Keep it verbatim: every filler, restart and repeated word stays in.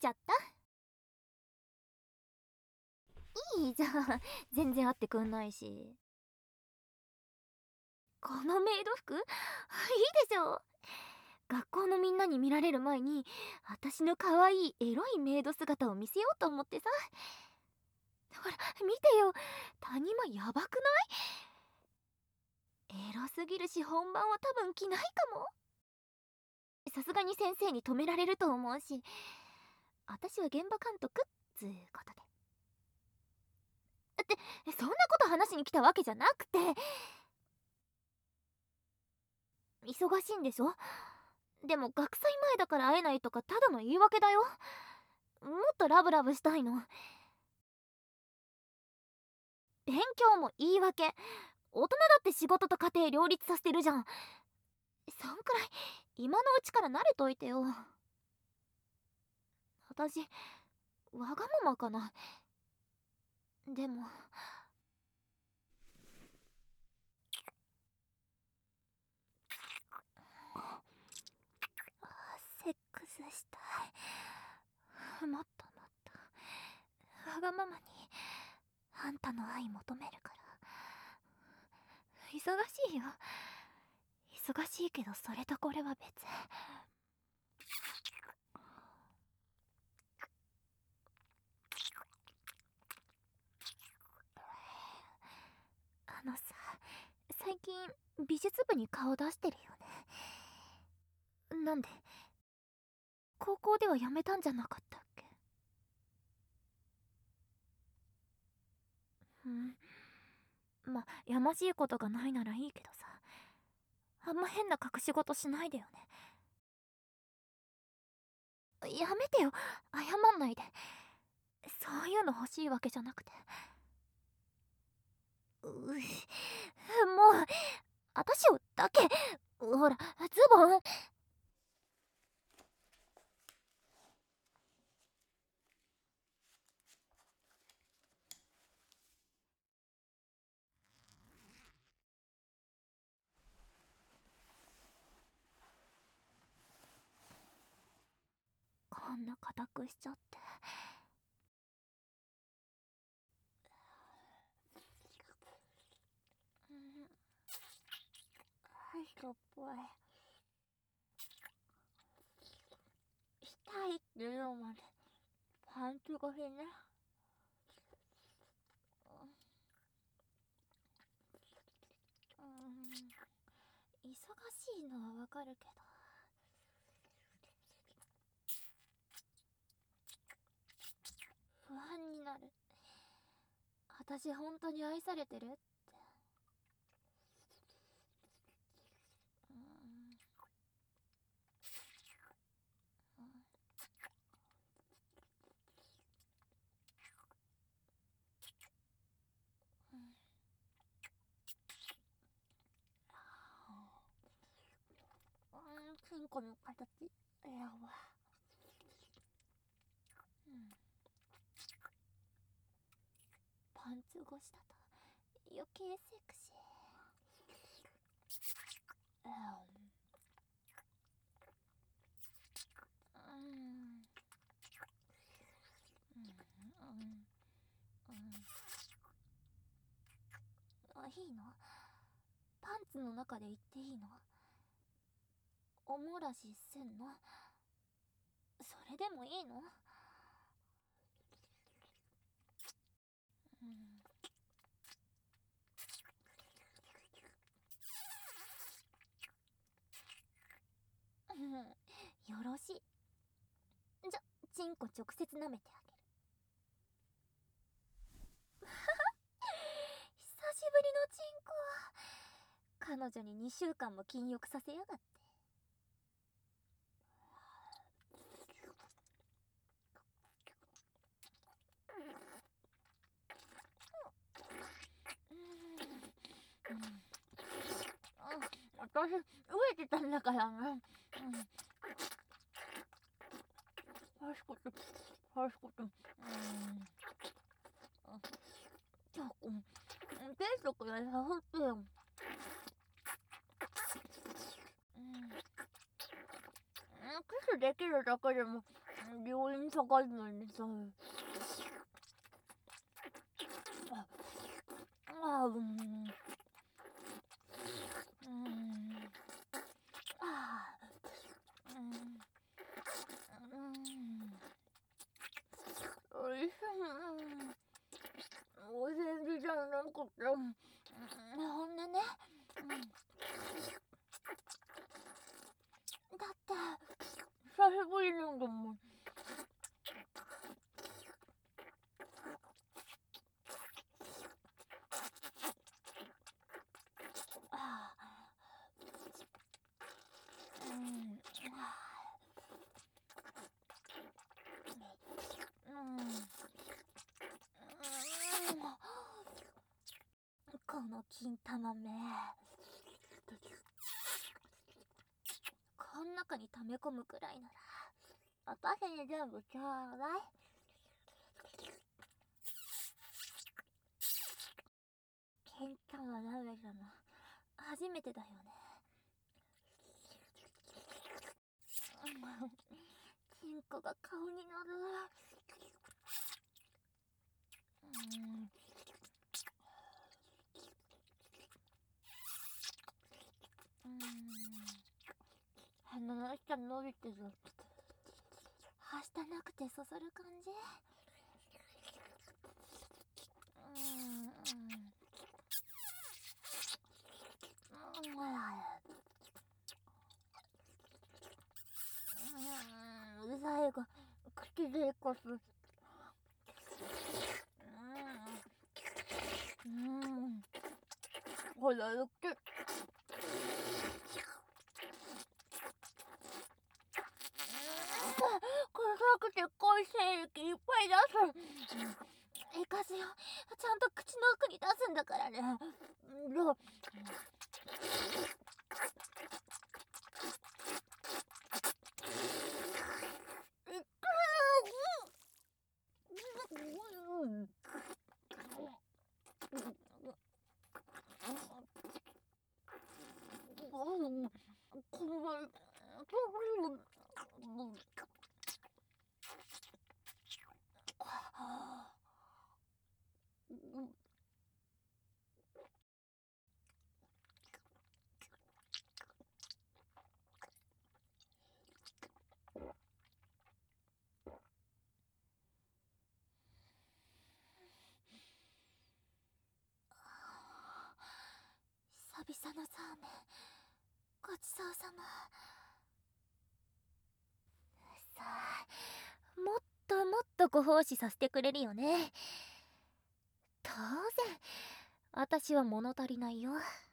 ちゃった。いいじゃん、全然会ってくんないし。このメイド服いいでしょ。学校のみんなに見られる前に私の可愛いエロいメイド姿を見せようと思ってさ。ほら見てよ、谷間やばくない？エロすぎるし本番は多分着ないかも。さすがに先生に止められると思うし、私は現場監督っつうことで。ってそんなこと話しに来たわけじゃなくて、忙しいんでしょ。でも学祭前だから会えないとかただの言い訳だよ。もっとラブラブしたいの。勉強も言い訳。大人だって仕事と家庭両立させてるじゃん。そんくらい今のうちから慣れといてよ。私わがままかな。でもセックスしたい。もっともっとわがままにあんたの愛求めるから。忙しいよ。忙しいけどそれとこれは別。あのさ、最近美術部に顔出してるよね。なんで？高校ではやめたんじゃなかったっけ？うん、ま、やましいことがないならいいけどさ、あんま変な隠し事しないでよね。やめてよ、謝んないで。そういうの欲しいわけじゃなくて。うもう私をだけ、ほらズボン。こんな硬くしちゃって。うん、はいしょっぽい。痛いって言うまでパンツ越しね。うん、忙しいのはわかるけど、不安になる。私本当に愛されてるって。うん、うん、うん、チンコの形やば。うん、パンツ越しだと余計セクシー。うん、うん、うん、うん、あ、いいの？パンツの中で言っていいの？おもらしすんの？それでもいいの？うん、うん、よろしい。じゃ、チンコ直接舐めてあげる。久しぶりのチンコ。彼女ににしゅうかんも禁欲させやがって。うん、うん、私飢えてたんだからな。うん、はしこと、はしこと。うん、じゃあ、うん、定食で誘ってよ。うん、キスできるだけでも病院探すのにさ。あ、うん。うん。あ、うん。うん。おいしい。お世辞じゃなくて、ほんでね、うん、だって久しぶりなんだもん。ああ、うん、うん、うん、この金玉め、こん中に溜め込むくらいなら私に全部ちょうだい。金玉鍋様初めてだよね。チンコが顔に乗る。うん、うん、鼻の下伸びてる。はしたなくてそそる感じ。うん、うん、うん、最後口でこす。うん、うん、ほらよけ。臭くて濃い精液いっぱい出す。いかずよ、ちゃんと口の奥に出すんだからね。どう？久々のザーメンごちそうさま。さあ、もっともっとご奉仕させてくれるよね。当然私は物足りないよ。